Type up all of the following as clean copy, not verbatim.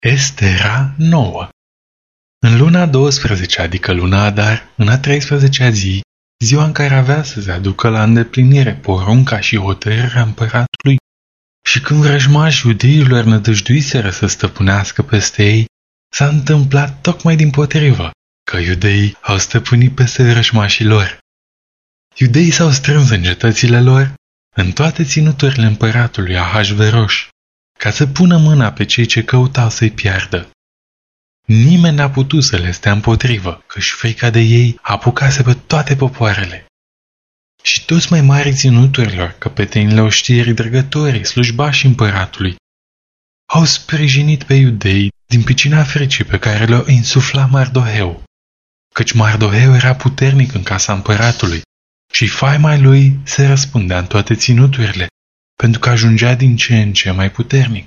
Estera 9. În luna 12, adică luna Adar, în a 13-a zi, ziua în care avea să se aducă la îndeplinire porunca și hotărârea împăratului, și când vrăjmașii iudeilor nădăjduiseră să stăpânească peste ei, s-a întâmplat tocmai dimpotrivă, că iudeii au stăpânit peste vrăjmașii lor. Iudeii s-au strâns în cetățile lor, în toate ținuturile împăratului Ahasveroș, ca să pună mâna pe cei ce căutau să-i piardă. Nimeni n-a putut să le stea împotrivă, căci frica de ei apucase pe toate popoarele. Și toți mai mari ținuturilor, căpetenile oștirii, dregătorii, slujbașii împăratului, au sprijinit pe iudei din pricina fricii pe care le-o insufla Mardoheu, căci Mardoheu era puternic în casa împăratului și faima lui se răspundea în toate ținuturile, pentru că ajungea din ce în ce mai puternic.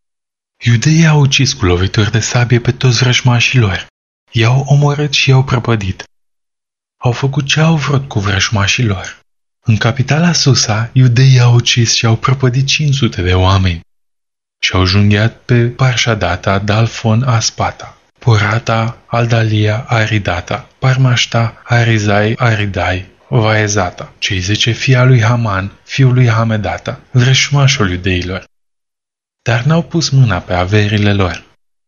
Iudeii au ucis cu lovituri de sabie pe toți vrăjmașii lor, i-au omorât și i-au prăpădit. Au făcut ce au vrut cu vrăjmașii lor. În capitala Susa, iudeii au ucis și au prăpădit 500 de oameni și au junghiat pe Parșadata, Dalfon, Aspata, Porata, Aldalia, Aridata, Parmașta, Arizai, Aridai, Vaezata, cei 10 fii al lui Haman, fiul lui Hamedata, vrăjmașul iudeilor. Dar n-au pus mâna pe averile lor.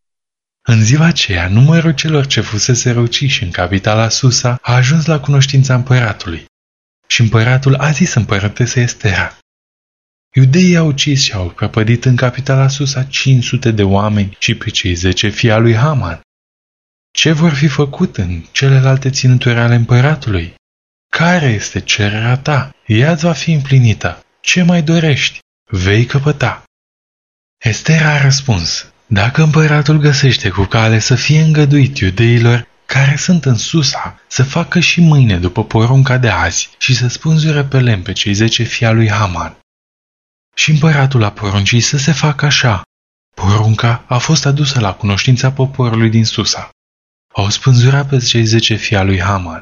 În ziua aceea, numărul celor ce fusese uciși în capitala Susa a ajuns la cunoștința împăratului. Și împăratul a zis împărătesei Estera: iudeii au ucis și au prăpădit în capitala Susa 500 de oameni și pe cei 10 fii al lui Haman. Ce vor fi făcut în celelalte ținuturi ale împăratului? Care este cererea ta? Ea-ți va fi împlinită. Ce mai dorești? Vei căpăta. Estera a răspuns: dacă împăratul găsește cu cale să fie îngăduit iudeilor care sunt în Susa să facă și mâine după porunca de azi și să spânzure pe lemn pe cei 10 fii al lui Haman. Și împăratul a poruncit să se facă așa. Porunca a fost adusă la cunoștința poporului din Susa. Au spânzurat pe cei 10 fii al lui Haman.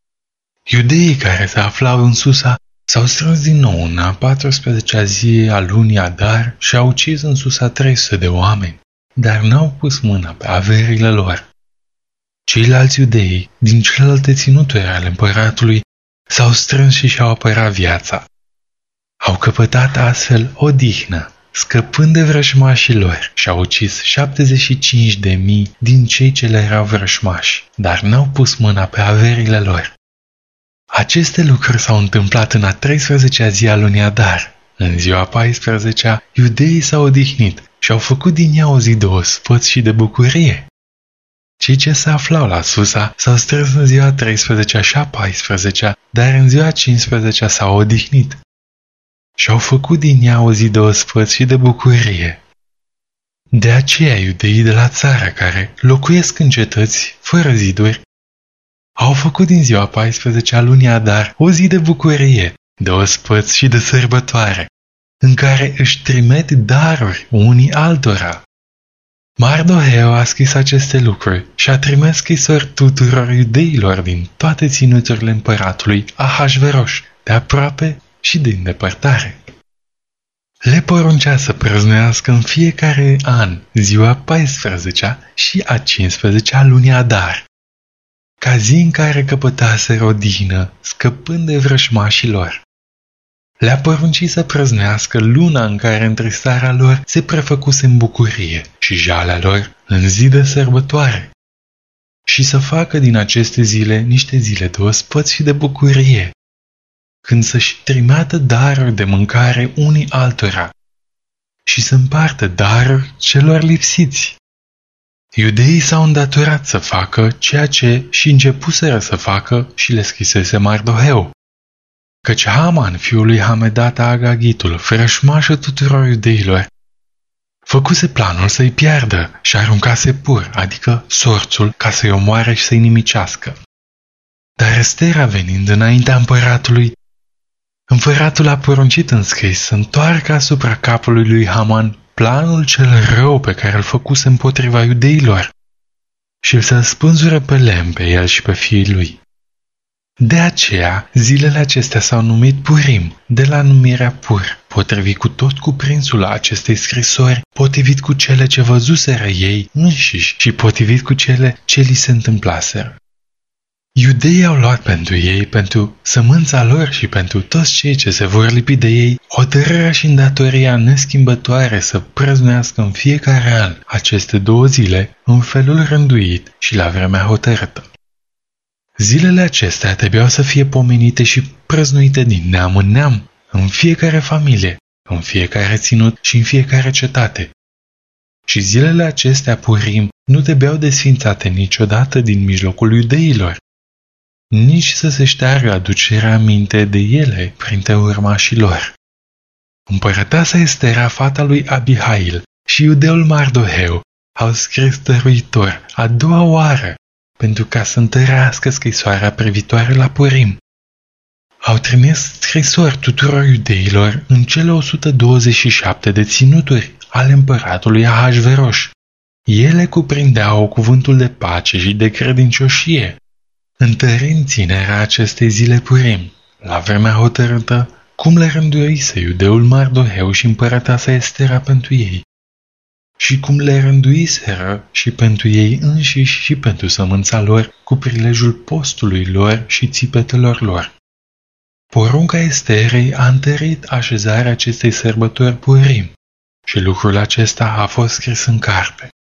Iudeii care se aflau în Susa s-au strâns din nou în a 14-a zi a lunii Adar și au ucis în Susa 300 de oameni, dar n-au pus mâna pe averile lor. Ceilalți iudei din celelalte ținuturi ale împăratului s-au strâns și și-au apărat viața. Au căpătat astfel odihnă, scăpând de vrăjmașii lor, și au ucis 75.000 din cei ce le erau vrăjmași, dar n-au pus mâna pe averile lor. Aceste lucruri s-au întâmplat în a 13-a zi a lunii Adar. În ziua 14-a, iudeii s-au odihnit și au făcut din ea o zi de ospăț și de bucurie. Cei ce se aflau la Susa s-au strâns în ziua 13-a și a 14-a, dar în ziua 15-a s-au odihnit și au făcut din ea o zi de ospăț și de bucurie. De aceea iudeii de la țară care locuiesc în cetăți fără ziduri au făcut din ziua 14-a lunii Adar o zi de bucurie, de ospăț și de sărbătoare, în care își trimit daruri unii altora. Mardoheu a scris aceste lucruri și a trimis scrisori tuturor iudeilor din toate ținuturile împăratului Ahasveroș, de aproape și din depărtare. Le poruncea să prăznuiască în fiecare an ziua 14-a și a 15-a lunii Adar, ca zi în care căpătaseră odihnă, scăpând de vrăjmașii lor. Le-a poruncit să prăznuiască luna în care întristarea lor se prefăcuse în bucurie și jalea lor în zi de sărbătoare, și să facă din aceste zile niște zile de ospăț și de bucurie, când să-și trimeată daruri de mâncare unii altora și să împartă daruri celor lipsiți. Iudeii s-au îndatorat să facă ceea ce și începuseră să facă și le scrisese Mardoheu, căci Haman, fiul lui Hamedata Agagitul, vrăjmașul tuturor iudeilor, făcuse planul să-i piardă și aruncase pur, adică sorțul, ca să-i omoare și să-i nimicească. Dar Estera, venind înaintea împăratul a poruncit în scris să întoarcă asupra capului lui Haman planul cel rău pe care îl făcuse împotriva iudeilor și să-l spânzure pe lemn pe el și pe fiii lui. De aceea, zilele acestea s-au numit Purim, de la numirea Pur, potrivit cu tot cuprinsul acestei scrisori, potrivit cu cele ce văzuseră ei înșiși și potrivit cu cele ce li se întâmplaseră. Iudeii au luat pentru ei, pentru sămânța lor și pentru toți cei ce se vor lipi de ei, hotărârea și îndatoria neschimbătoare să prăznuiască în fiecare an aceste 2 zile în felul rânduit și la vremea hotărâtă. Zilele acestea trebuiau să fie pomenite și prăznuite din neam în neam, în fiecare familie, în fiecare ținut și în fiecare cetate. Și zilele acestea Purim nu trebuiau desfințate niciodată din mijlocul iudeilor, nici să se șteargă aducerea aminte de ele printre urmașii lor. Împărăteasa Estera, fata lui Abihail, și iudeul Mardoheu au scris dăruitor a 2-a oară pentru ca să întărească scrisoarea privitoare la Purim. Au trimis scrisori tuturor iudeilor în cele 127 de ținuturi ale împăratului Ahasveros. Ele cuprindeau cuvântul de pace și de credincioșie, întărind ținerea acestei zile Purim, la vremea hotărâtă, cum le rânduise iudeul Mardoheu și împărăteasa Estera pentru ei, și cum le rânduiseră și pentru ei înșiși și pentru sămânța lor, cu prilejul postului lor și țipetelor lor. Porunca Esterei a întărit așezarea acestei sărbători Purim și lucrul acesta a fost scris în carte.